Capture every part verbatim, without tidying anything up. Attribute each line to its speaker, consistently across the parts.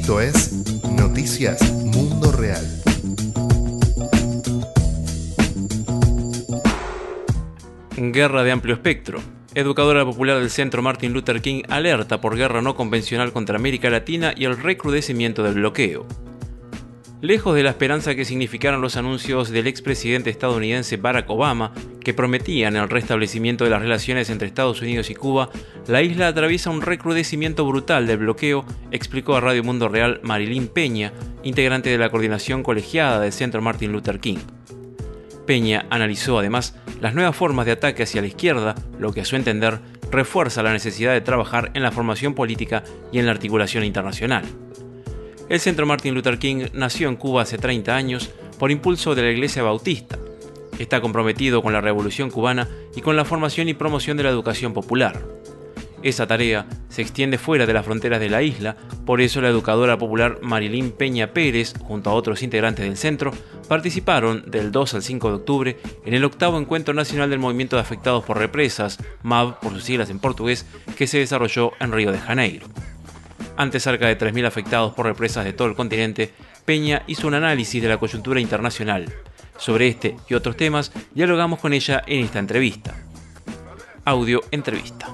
Speaker 1: Esto es Noticias Mundo Real.
Speaker 2: Guerra de amplio espectro. Educadora popular del Centro Martin Luther King alerta por guerra no convencional contra América Latina y el recrudecimiento del bloqueo. Lejos de la esperanza que significaron los anuncios del expresidente estadounidense Barack Obama, que prometían el restablecimiento de las relaciones entre Estados Unidos y Cuba, la isla atraviesa un recrudecimiento brutal del bloqueo, explicó a Radio Mundo Real Marilyn Peña, integrante de la coordinación colegiada del Centro Martin Luther King. Peña analizó además las nuevas formas de ataque hacia la izquierda, lo que a su entender refuerza la necesidad de trabajar en la formación política y en la articulación internacional. El Centro Martin Luther King nació en Cuba hace treinta años por impulso de la Iglesia Bautista. Está comprometido con la Revolución Cubana y con la formación y promoción de la educación popular. Esa tarea se extiende fuera de las fronteras de la isla, por eso la educadora popular Marilyn Peña Pérez, junto a otros integrantes del centro, participaron del dos al cinco de octubre en el octavo Encuentro Nacional del Movimiento de Afectados por Represas, M A V por sus siglas en portugués, que se desarrolló en Río de Janeiro. Ante cerca de tres mil afectados por represas de todo el continente, Peña hizo un análisis de la coyuntura internacional. Sobre este y otros temas, dialogamos con ella en esta entrevista. Audio entrevista.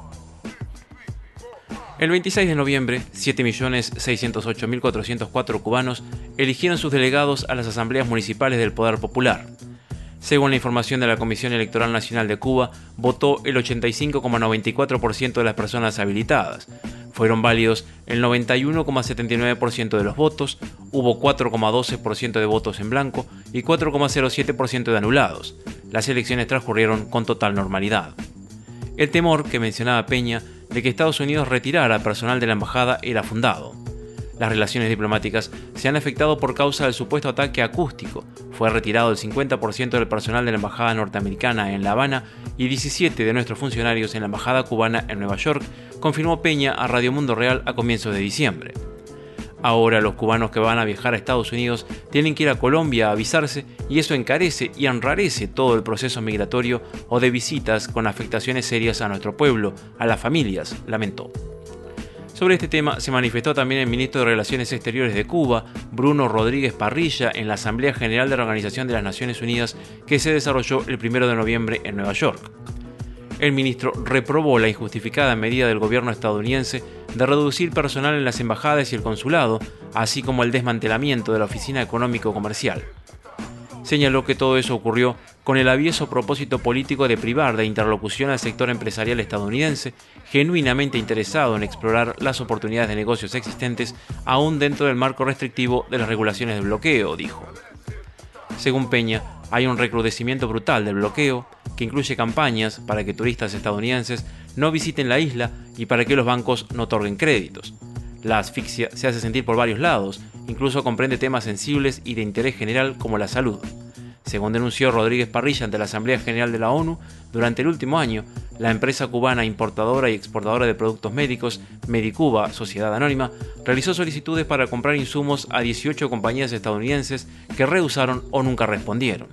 Speaker 2: El veintiséis de noviembre, siete millones seiscientos ocho mil cuatrocientos cuatro cubanos eligieron sus delegados a las asambleas municipales del Poder Popular. Según la información de la Comisión Electoral Nacional de Cuba, votó el ochenta y cinco coma noventa y cuatro por ciento de las personas habilitadas. Fueron válidos el noventa y uno coma setenta y nueve por ciento de los votos, hubo cuatro coma doce por ciento de votos en blanco y cuatro coma cero siete por ciento de anulados. Las elecciones transcurrieron con total normalidad. El temor que mencionaba Peña de que Estados Unidos retirara personal de la embajada era fundado. Las relaciones diplomáticas se han afectado por causa del supuesto ataque acústico. Fue retirado el cincuenta por ciento del personal de la embajada norteamericana en La Habana y diecisiete de nuestros funcionarios en la embajada cubana en Nueva York, confirmó Peña a Radio Mundo Real a comienzos de diciembre. Ahora los cubanos que van a viajar a Estados Unidos tienen que ir a Colombia a avisarse y eso encarece y enrarece todo el proceso migratorio o de visitas con afectaciones serias a nuestro pueblo, a las familias, lamentó. Sobre este tema se manifestó también el ministro de Relaciones Exteriores de Cuba, Bruno Rodríguez Parrilla, en la Asamblea General de la Organización de las Naciones Unidas que se desarrolló el primero de noviembre en Nueva York. El ministro reprobó la injustificada medida del gobierno estadounidense de reducir personal en las embajadas y el consulado, así como el desmantelamiento de la Oficina Económico-Comercial. Señaló que todo eso ocurrió con el avieso propósito político de privar de interlocución al sector empresarial estadounidense, genuinamente interesado en explorar las oportunidades de negocios existentes, aún dentro del marco restrictivo de las regulaciones de bloqueo, dijo. Según Peña, hay un recrudecimiento brutal del bloqueo, que incluye campañas para que turistas estadounidenses no visiten la isla y para que los bancos no otorguen créditos. La asfixia se hace sentir por varios lados, incluso comprende temas sensibles y de interés general como la salud. Según denunció Rodríguez Parrilla ante la Asamblea General de la ONU, durante el último año, la empresa cubana importadora y exportadora de productos médicos, Medicuba, Sociedad Anónima, realizó solicitudes para comprar insumos a dieciocho compañías estadounidenses que rehusaron o nunca respondieron.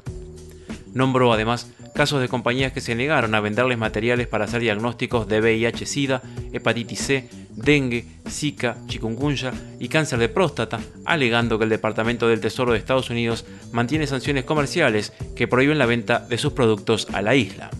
Speaker 2: Nombró además casos de compañías que se negaron a venderles materiales para hacer diagnósticos de V I H SIDA, hepatitis C, dengue, zika, chikungunya y cáncer de próstata, alegando que el Departamento del Tesoro de Estados Unidos mantiene sanciones comerciales que prohíben la venta de sus productos a la isla.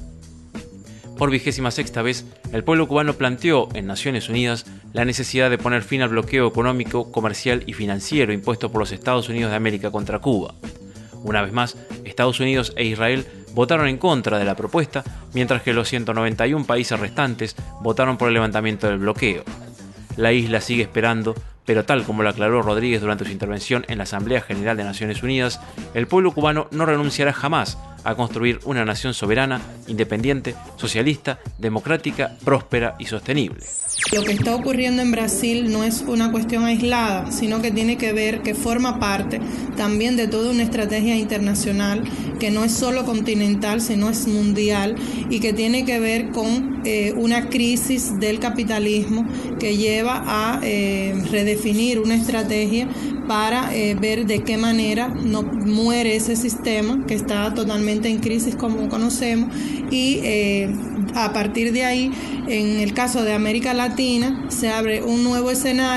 Speaker 2: Por vigésima sexta vez, el pueblo cubano planteó en Naciones Unidas la necesidad de poner fin al bloqueo económico, comercial y financiero impuesto por los Estados Unidos de América contra Cuba. Una vez más, Estados Unidos e Israel votaron en contra de la propuesta, mientras que los ciento noventa y uno países restantes votaron por el levantamiento del bloqueo. La isla sigue esperando, pero tal como lo aclaró Rodríguez durante su intervención en la Asamblea General de Naciones Unidas, el pueblo cubano no renunciará jamás a construir una nación soberana, independiente, socialista, democrática, próspera y sostenible.
Speaker 3: Lo que está ocurriendo en Brasil no es una cuestión aislada, sino que tiene que ver, que forma parte también de toda una estrategia internacional que no es solo continental, sino es mundial y que tiene que ver con eh, una crisis del capitalismo que lleva a eh, redefinir una estrategia para eh, ver de qué manera no muere ese sistema que está totalmente en crisis como conocemos y eh, a partir de ahí, en el caso de América Latina, se abre un nuevo escenario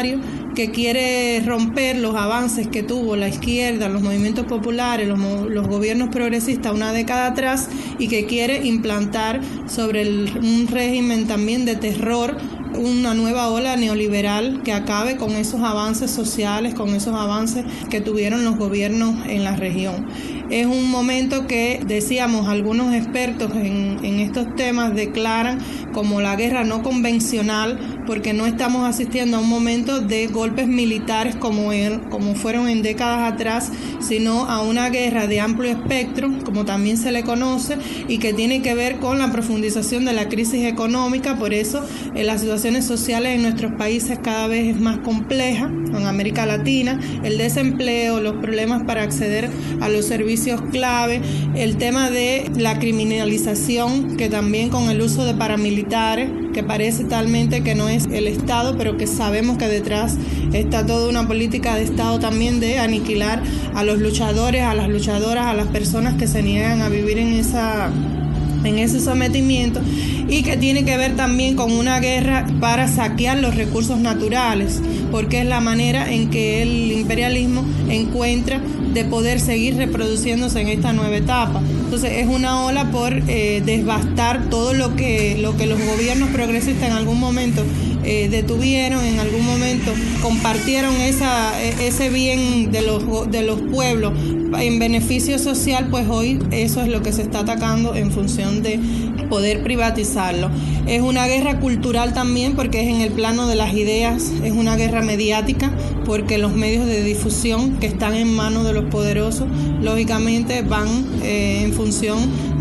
Speaker 3: que quiere romper los avances que tuvo la izquierda, los movimientos populares, los, los gobiernos progresistas una década atrás, y que quiere implantar sobre el, un régimen también de terror, una nueva ola neoliberal que acabe con esos avances sociales, con esos avances que tuvieron los gobiernos en la región. Es un momento que, decíamos, algunos expertos en, en estos temas declaran como la guerra no convencional, porque no estamos asistiendo a un momento de golpes militares como, el, como fueron en décadas atrás, sino a una guerra de amplio espectro, como también se le conoce, y que tiene que ver con la profundización de la crisis económica. Por eso en las situaciones sociales en nuestros países cada vez es más compleja, en América Latina, el desempleo, los problemas para acceder a los servicios clave, el tema de la criminalización, que también con el uso de paramilitares, que parece talmente que no es el Estado, pero que sabemos que detrás está toda una política de Estado también de aniquilar a los luchadores, a las luchadoras, a las personas que se niegan a vivir en esa en ese sometimiento, y que tiene que ver también con una guerra para saquear los recursos naturales, porque es la manera en que el imperialismo encuentra de poder seguir reproduciéndose en esta nueva etapa. Entonces es una ola por eh, desbastar todo lo que, lo que los gobiernos progresistas en algún momento eh, detuvieron, en algún momento compartieron esa, ese bien de los, de los pueblos en beneficio social. Pues hoy eso es lo que se está atacando en función de poder privatizarlo. Es una guerra cultural también, porque es en el plano de las ideas, es una guerra mediática, porque los medios de difusión que están en manos de los poderosos, lógicamente van eh, en función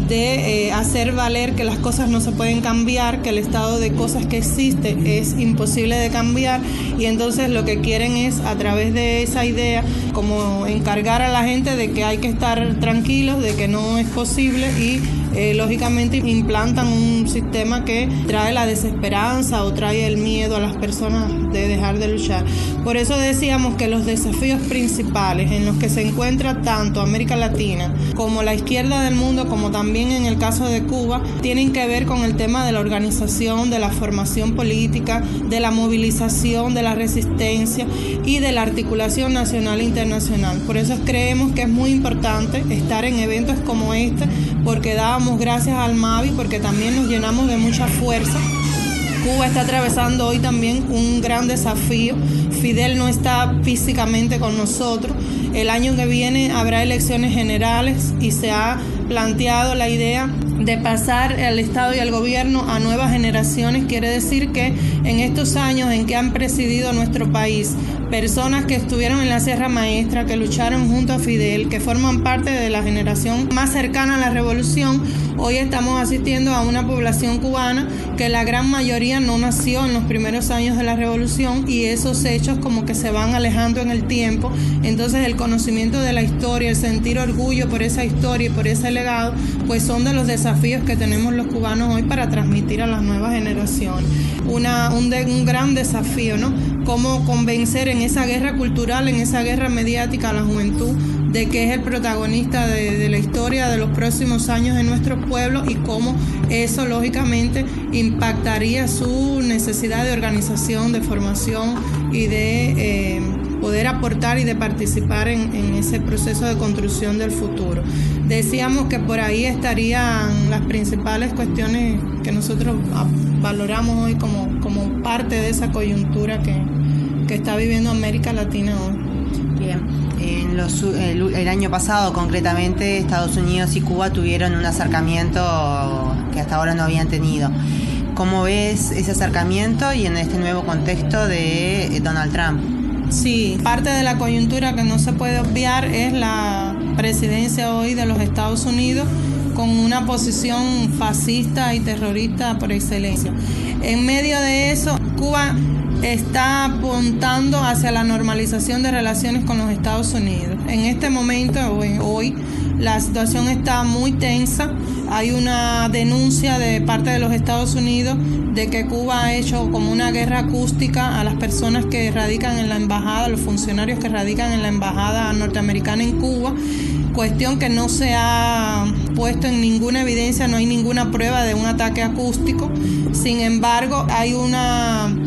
Speaker 3: de eh, hacer valer que las cosas no se pueden cambiar, que el estado de cosas que existe es imposible de cambiar, y entonces lo que quieren es, a través de esa idea, como encargar a la gente de que hay que estar tranquilos, de que no es posible, y eh, lógicamente implantan un sistema que trae la desesperanza o trae el miedo a las personas de dejar de luchar. Por eso decíamos que los desafíos principales en los que se encuentra tanto América Latina como la izquierda del mundo, como también en el caso de Cuba, tienen que ver con el tema de la organización, de la formación política, de la movilización, de la resistencia y de la articulación nacional e internacional. Por eso creemos que es muy importante estar en eventos como este, porque dábamos gracias al MAVI, porque también nos llenamos de mucha fuerza. Cuba está atravesando hoy también un gran desafío. Fidel no está físicamente con nosotros. El año que viene habrá elecciones generales y se ha planteado la idea de pasar el Estado y el gobierno a nuevas generaciones. Quiere decir que en estos años en que han presidido nuestro país personas que estuvieron en la Sierra Maestra, que lucharon junto a Fidel, que forman parte de la generación más cercana a la revolución, hoy estamos asistiendo a una población cubana que la gran mayoría no nació en los primeros años de la revolución, y esos hechos como que se van alejando en el tiempo. Entonces el conocimiento de la historia, el sentir orgullo por esa historia y por ese legado, pues son de los desafíos que tenemos los cubanos hoy para transmitir a las nuevas generaciones. Una, un, de, un gran desafío, ¿no? Cómo convencer en esa guerra cultural, en esa guerra mediática a la juventud de que es el protagonista de, de la historia de los próximos años en nuestros pueblos, y cómo eso lógicamente impactaría su necesidad de organización, de formación y de eh, poder aportar y de participar en, en ese proceso de construcción del futuro. Decíamos que por ahí estarían las principales cuestiones que nosotros valoramos hoy como, como parte de esa coyuntura que, que está viviendo América Latina hoy.
Speaker 4: Bien, en los, el, el año pasado concretamente Estados Unidos y Cuba tuvieron un acercamiento que hasta ahora no habían tenido. ¿Cómo ves ese acercamiento y en este nuevo contexto de Donald Trump?
Speaker 3: Sí, parte de la coyuntura que no se puede obviar es la presidencia hoy de los Estados Unidos, con una posición fascista y terrorista por excelencia. En medio de eso, Cuba está apuntando hacia la normalización de relaciones con los Estados Unidos. En este momento, hoy, la situación está muy tensa. Hay una denuncia de parte de los Estados Unidos de que Cuba ha hecho como una guerra acústica a las personas que radican en la embajada, los funcionarios que radican en la embajada norteamericana en Cuba, cuestión que no se ha puesto en ninguna evidencia, no hay ninguna prueba de un ataque acústico. Sin embargo, hay una un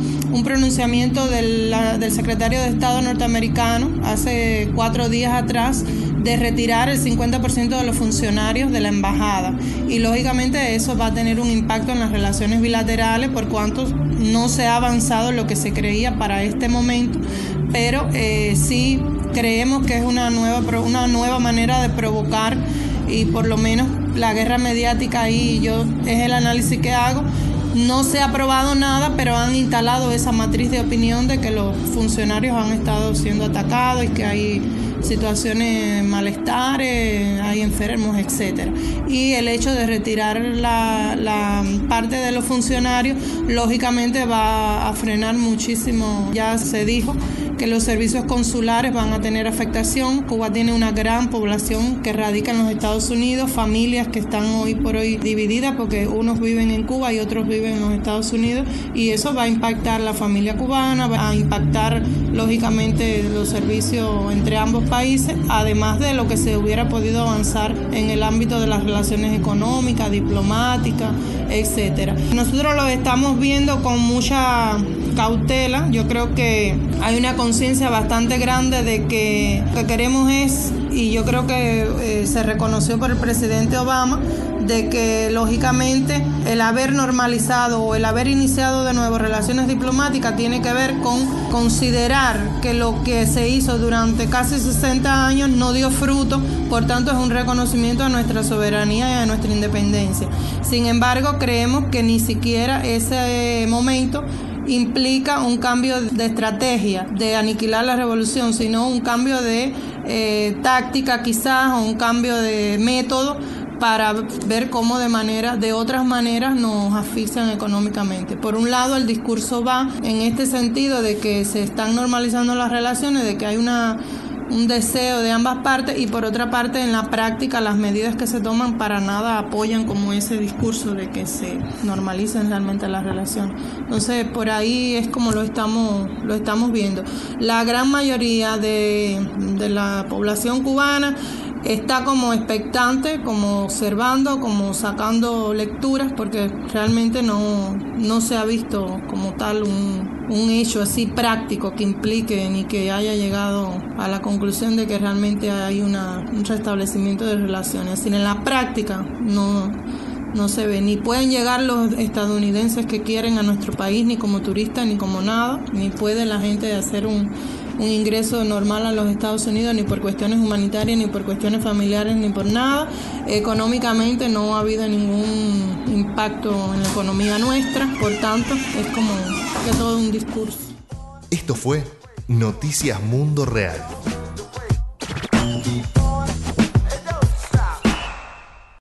Speaker 3: un pronunciamiento del, la, del secretario de Estado norteamericano hace cuatro días atrás de retirar el cincuenta por ciento de los funcionarios de la embajada, y lógicamente eso va a tener un impacto en las relaciones bilaterales por cuanto no se ha avanzado en lo que se creía para este momento, pero eh, sí creemos que es una nueva, una nueva manera de provocar, y por lo menos la guerra mediática ahí, yo es el análisis que hago. No se ha aprobado nada, pero han instalado esa matriz de opinión de que los funcionarios han estado siendo atacados y que hay situaciones, malestares, hay enfermos, etcétera. Y el hecho de retirar la, la parte de los funcionarios, lógicamente va a frenar muchísimo. Ya se dijo que los servicios consulares van a tener afectación. Cuba tiene una gran población que radica en los Estados Unidos, familias que están hoy por hoy divididas porque unos viven en Cuba y otros viven en los Estados Unidos, y eso va a impactar la familia cubana, va a impactar lógicamente los servicios entre ambos países, además de lo que se hubiera podido avanzar en el ámbito de las relaciones económicas, diplomáticas, etcétera. Nosotros lo estamos viendo con mucha cautela. Yo creo que hay una conciencia bastante grande de que lo que queremos es, y yo creo que eh, se reconoció por el presidente Obama, de que lógicamente el haber normalizado o el haber iniciado de nuevo relaciones diplomáticas tiene que ver con considerar que lo que se hizo durante casi sesenta años no dio fruto, por tanto es un reconocimiento a nuestra soberanía y a nuestra independencia. Sin embargo, creemos que ni siquiera ese momento implica un cambio de estrategia de aniquilar la revolución, sino un cambio de eh, táctica quizás, o un cambio de método para ver cómo de manera, de otras maneras nos asfixian económicamente. Por un lado, el discurso va en este sentido de que se están normalizando las relaciones, de que hay una un deseo de ambas partes, y por otra parte, en la práctica, las medidas que se toman para nada apoyan como ese discurso de que se normalicen realmente las relaciones. Entonces, por ahí es como lo estamos lo estamos viendo. La gran mayoría de, de la población cubana está como expectante, como observando, como sacando lecturas, porque realmente no, no se ha visto como tal un, un hecho así práctico que implique ni que haya llegado a la conclusión de que realmente hay una, un restablecimiento de relaciones. Así, en la práctica no, no se ve, ni pueden llegar los estadounidenses que quieren a nuestro país, ni como turistas, ni como nada, ni puede la gente hacer un un ingreso normal a los Estados Unidos, ni por cuestiones humanitarias, ni por cuestiones familiares, ni por nada. Económicamente no ha habido ningún impacto en la economía nuestra, por tanto es como que todo un discurso.
Speaker 1: Esto fue Noticias Mundo Real.